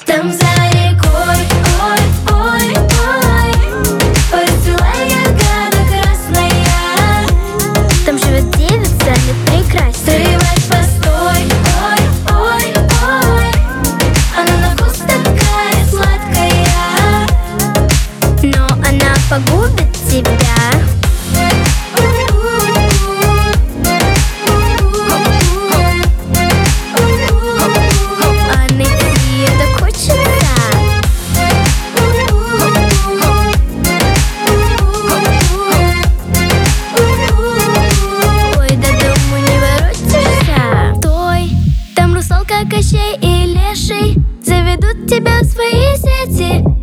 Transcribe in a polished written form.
Там за рекой, ой, ой, ой, посылай ягода красная. Там живет девица лет прекрасная. Ты, мать, постой, ой, ой, ой, она на вкус такая сладкая, Но она погубит тебя. А найти ее так хочется. Ой, до дому не воротишься. Стой, там русалка, Кощей и Леший заведут тебя в свои сети.